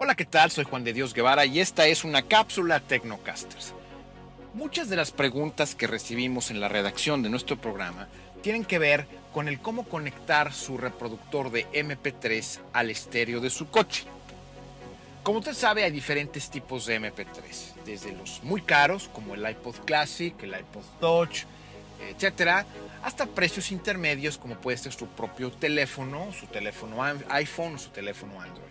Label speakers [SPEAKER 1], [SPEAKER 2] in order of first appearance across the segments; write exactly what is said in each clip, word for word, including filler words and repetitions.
[SPEAKER 1] Hola, ¿qué tal? Soy Juan de Dios Guevara y esta es una cápsula Tecnocasters. Muchas de las preguntas que recibimos en la redacción de nuestro programa tienen que ver con el cómo conectar su reproductor de eme pe tres al estéreo de su coche. Como usted sabe, hay diferentes tipos de eme pe tres, desde los muy caros como el iPod Classic, el iPod Touch, etcétera, hasta precios intermedios como puede ser su propio teléfono, su teléfono iPhone o su teléfono Android.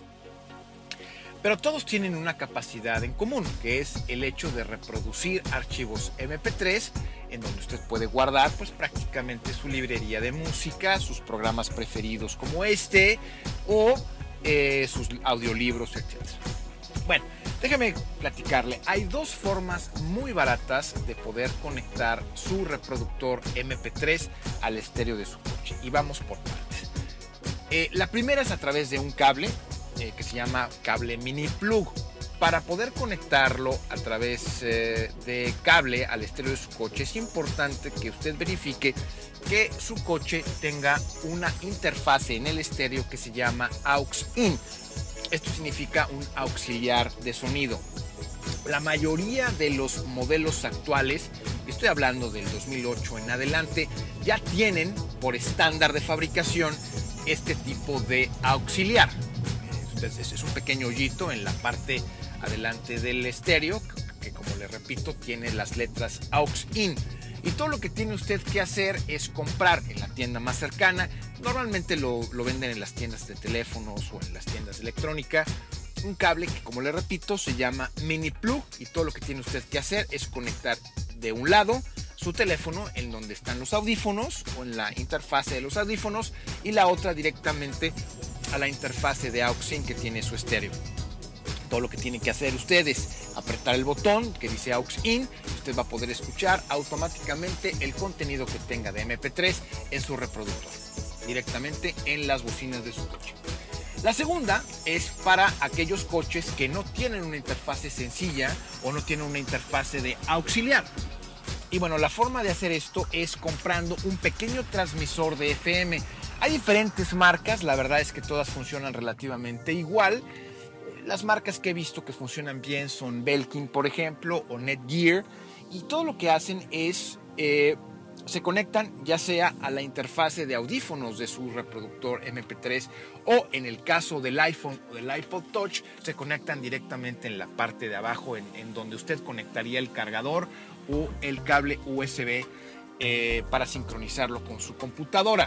[SPEAKER 1] Pero todos tienen una capacidad en común, que es el hecho de reproducir archivos eme pe tres, en donde usted puede guardar pues prácticamente su librería de música, sus programas preferidos como este, o eh, sus audiolibros, etcétera. Bueno, déjame platicarle. Hay dos formas muy baratas de poder conectar su reproductor eme pe tres al estéreo de su coche. Y vamos por partes. Eh, la primera es a través de un cable eh, que se llama cable mini plug. Para poder conectarlo a través eh, de cable al estéreo de su coche, es importante que usted verifique que su coche tenga una interfase en el estéreo que se llama aux in. Esto significa un auxiliar de sonido. La mayoría de los modelos actuales, estoy hablando del dos mil ocho en adelante, ya tienen por estándar de fabricación este tipo de auxiliar. Es un pequeño hoyito en la parte adelante del estéreo que, como le repito, tiene las letras aux in. Y todo lo que tiene usted que hacer es comprar en la tienda más cercana. Normalmente lo, lo venden en las tiendas de teléfonos o en las tiendas de electrónica. Un cable que, como le repito, se llama mini plug, y todo lo que tiene usted que hacer es conectar de un lado su teléfono en donde están los audífonos o en la interfase de los audífonos, y la otra directamente a la interfase de aux in que tiene su estéreo. Todo lo que tiene que hacer usted es apretar el botón que dice aux in. Usted va a poder escuchar automáticamente el contenido que tenga de eme pe tres en su reproductor, directamente en las bocinas de su coche. La segunda es para aquellos coches que no tienen una interfase sencilla o no tienen una interfase de auxiliar. Y bueno, la forma de hacer esto es comprando un pequeño transmisor de efe eme. Hay diferentes marcas, la verdad es que todas funcionan relativamente igual. Las marcas que he visto que funcionan bien son Belkin, por ejemplo, o Netgear, y todo lo que hacen es eh, se conectan ya sea a la interfase de audífonos de su reproductor eme pe tres, o en el caso del iPhone o del iPod Touch, se conectan directamente en la parte de abajo, en, en donde usted conectaría el cargador o el cable u ese be eh, para sincronizarlo con su computadora.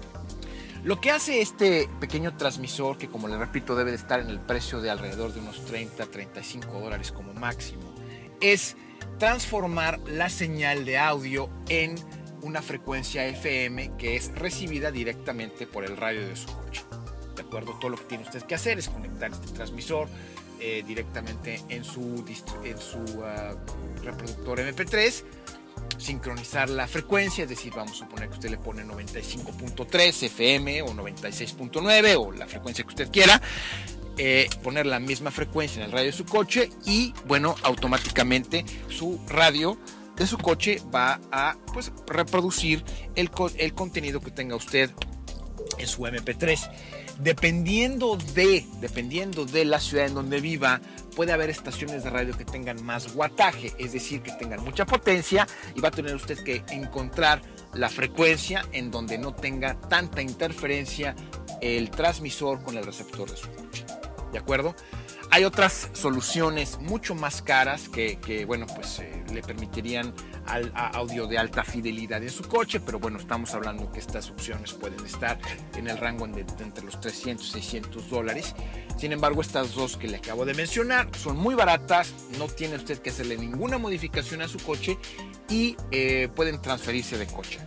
[SPEAKER 1] Lo que hace este pequeño transmisor, que como le repito debe de estar en el precio de alrededor de unos treinta a treinta y cinco dólares como máximo, es transformar la señal de audio en una frecuencia efe eme que es recibida directamente por el radio de su coche. ¿De acuerdo? Todo lo que tiene usted que hacer es conectar este transmisor eh, directamente en su, en su uh, reproductor eme pe tres, sincronizar la frecuencia, es decir, vamos a suponer que usted le pone noventa y cinco punto tres efe eme o noventa y seis punto nueve o la frecuencia que usted quiera, eh, poner la misma frecuencia en el radio de su coche y bueno, automáticamente su radio de su coche va a pues, reproducir el, el contenido que tenga usted en su eme pe tres. Dependiendo de, dependiendo de la ciudad en donde viva, puede haber estaciones de radio que tengan más wattaje, es decir, que tengan mucha potencia, y va a tener usted que encontrar la frecuencia en donde no tenga tanta interferencia el transmisor con el receptor de su coche. ¿De acuerdo? Hay otras soluciones mucho más caras que, que bueno, pues eh, le permitirían al, a audio de alta fidelidad en su coche, pero bueno, estamos hablando que estas opciones pueden estar en el rango de, de entre los trescientos y seiscientos dólares. Sin embargo, estas dos que le acabo de mencionar son muy baratas, no tiene usted que hacerle ninguna modificación a su coche y eh, pueden transferirse de coche.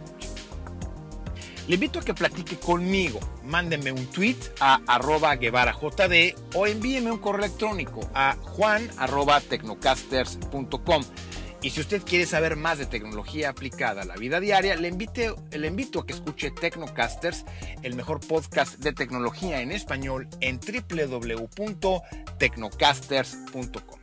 [SPEAKER 1] Le invito a que platique conmigo. Mándeme un tweet a arroba guevara jd o envíeme un correo electrónico a juan arroba tecnocasters punto com. Y si usted quiere saber más de tecnología aplicada a la vida diaria, le, invite, le invito a que escuche Tecnocasters, el mejor podcast de tecnología en español, en doble u doble u doble u punto tecnocasters punto com.